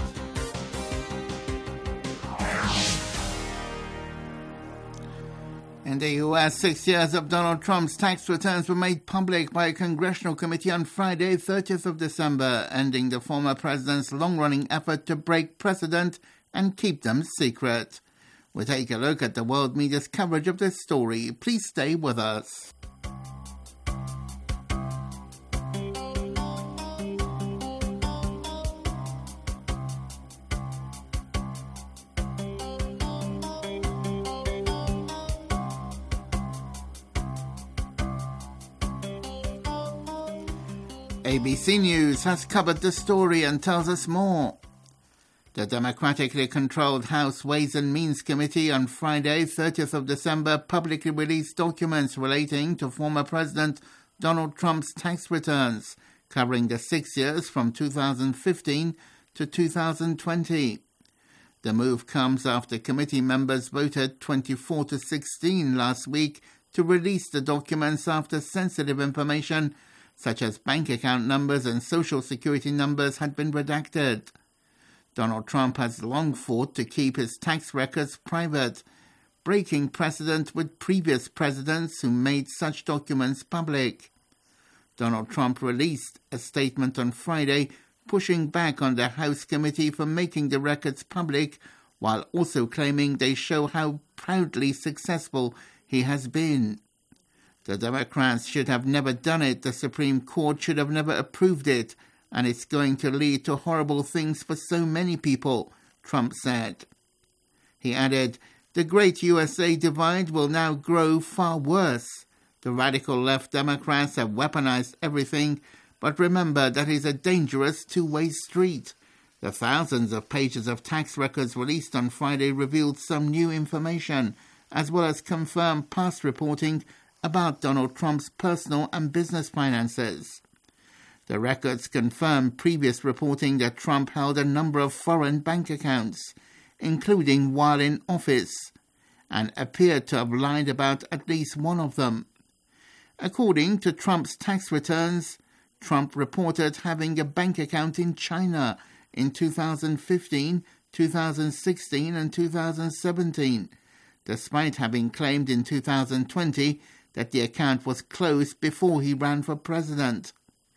In the U S, six years of Donald Trump's tax returns were made public by a congressional committee on Friday, thirtieth of December, ending the former president's long-running effort to break precedent and keep them secret. We'll take a look at the world media's coverage of this story. Please stay with us. A B C News has covered the story and tells us more. The democratically controlled House Ways and Means Committee on Friday, thirtieth of December, publicly released documents relating to former President Donald Trump's tax returns, covering the six years from two thousand fifteen to two thousand twenty. The move comes after committee members voted twenty-four to sixteen last week to release the documents after sensitive information such as bank account numbers and social security numbers had been redacted. Donald Trump has long fought to keep his tax records private, breaking precedent with previous presidents who made such documents public. Donald Trump released a statement on Friday pushing back on the House committee for making the records public, while also claiming they show how proudly successful he has been. The Democrats should have never done it, the Supreme Court should have never approved it, and it's going to lead to horrible things for so many people, Trump said. He added, the great U S A divide will now grow far worse. The radical left Democrats have weaponized everything, but remember that is a dangerous two-way street. The thousands of pages of tax records released on Friday revealed some new information, as well as confirmed past reporting about Donald Trump's personal and business finances. The records confirmed previous reporting that Trump held a number of foreign bank accounts, including while in office, and appeared to have lied about at least one of them. According to Trump's tax returns, Trump reported having a bank account in China in two thousand fifteen, two thousand sixteen and two thousand seventeen, despite having claimed in two thousand twenty that the account was closed before he ran for president.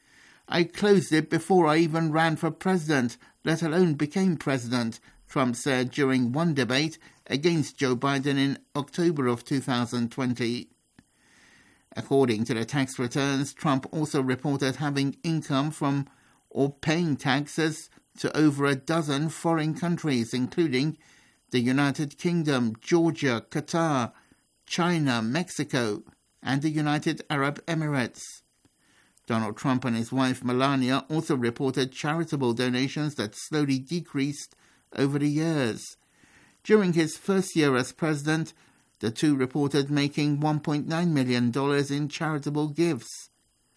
I closed it before I even ran for president, let alone became president, Trump said during one debate against Joe Biden in October of two thousand twenty. According to the tax returns, Trump also reported having income from or paying taxes to over a dozen foreign countries, including the United Kingdom, Georgia, Qatar, China, Mexico, and the United Arab Emirates. Donald Trump and his wife Melania also reported charitable donations that slowly decreased over the years. During his first year as president, the two reported making one point nine million dollars in charitable gifts.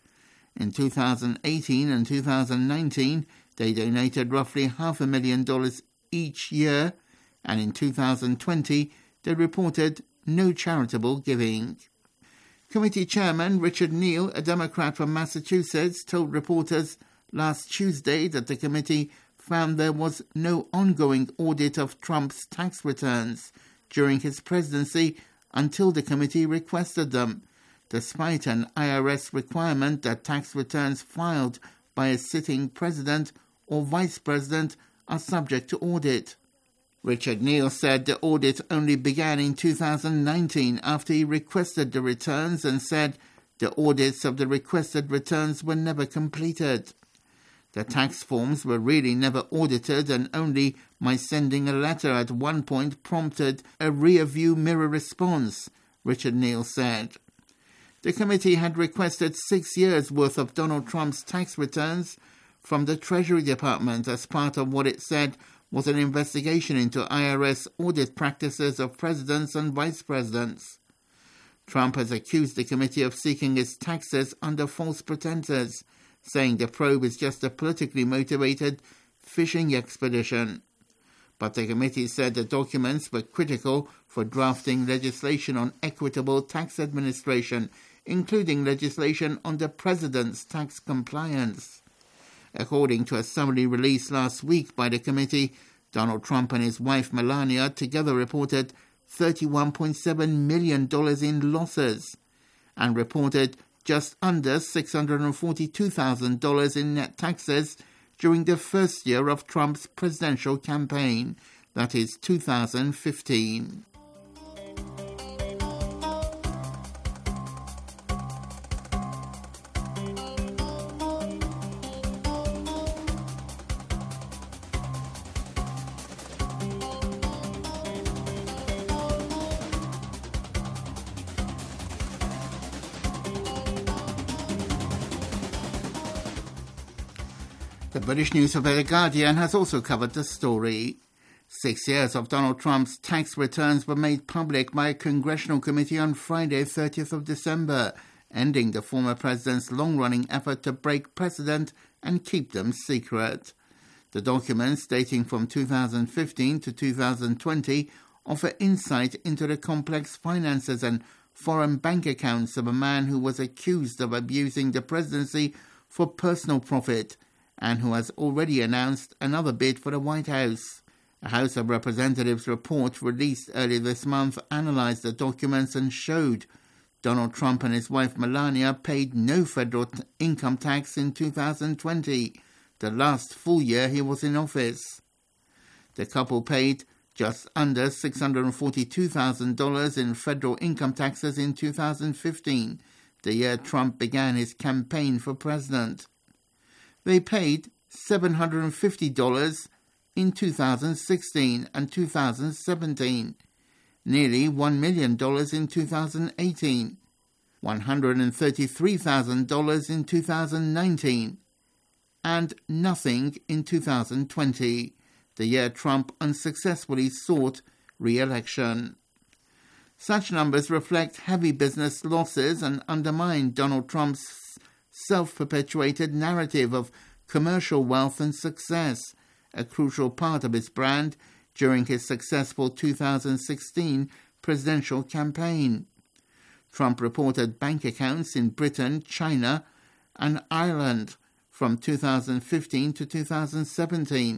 In two thousand eighteen and two thousand nineteen, they donated roughly half a million dollars each year, and in two thousand twenty, they reported no charitable giving. Committee Chairman Richard Neal, a Democrat from Massachusetts, told reporters last Tuesday that the committee found there was no ongoing audit of Trump's tax returns during his presidency until the committee requested them, despite an I R S requirement that tax returns filed by a sitting president or vice president are subject to audit. Richard Neal said the audit only began in two thousand nineteen after he requested the returns and said the audits of the requested returns were never completed. The tax forms were really never audited, and only my sending a letter at one point prompted a rear-view mirror response, Richard Neal said. The committee had requested six years' worth of Donald Trump's tax returns from the Treasury Department as part of what it said was an investigation into I R S audit practices of presidents and vice presidents. Trump has accused the committee of seeking his taxes under false pretenses, saying the probe is just a politically motivated fishing expedition. But the committee said the documents were critical for drafting legislation on equitable tax administration, including legislation on the president's tax compliance. According to a summary released last week by the committee, Donald Trump and his wife Melania together reported thirty-one point seven million dollars in losses and reported just under six hundred forty-two thousand dollars in net taxes during the first year of Trump's presidential campaign, that is two thousand fifteen. The British newspaper The Guardian has also covered the story. Six years of Donald Trump's tax returns were made public by a congressional committee on Friday, thirtieth of December, ending the former president's long-running effort to break precedent and keep them secret. The documents, dating from two thousand fifteen to two thousand twenty, offer insight into the complex finances and foreign bank accounts of a man who was accused of abusing the presidency for personal profit and who has already announced another bid for the White House. A House of Representatives report released earlier this month analysed the documents and showed Donald Trump and his wife Melania paid no federal t- income tax in two thousand twenty, the last full year he was in office. The couple paid just under six hundred forty-two thousand dollars in federal income taxes in two thousand fifteen, the year Trump began his campaign for president. They paid seven hundred fifty dollars in two thousand sixteen and two thousand seventeen, nearly one million dollars in two thousand eighteen, one hundred thirty-three thousand dollars in two thousand nineteen, and nothing in two thousand twenty, the year Trump unsuccessfully sought re-election. Such numbers reflect heavy business losses and undermine Donald Trump's self-perpetuated narrative of commercial wealth and success, a crucial part of his brand during his successful two thousand sixteen presidential campaign. Trump reported bank accounts in Britain, China, and Ireland from two thousand fifteen to two thousand seventeen,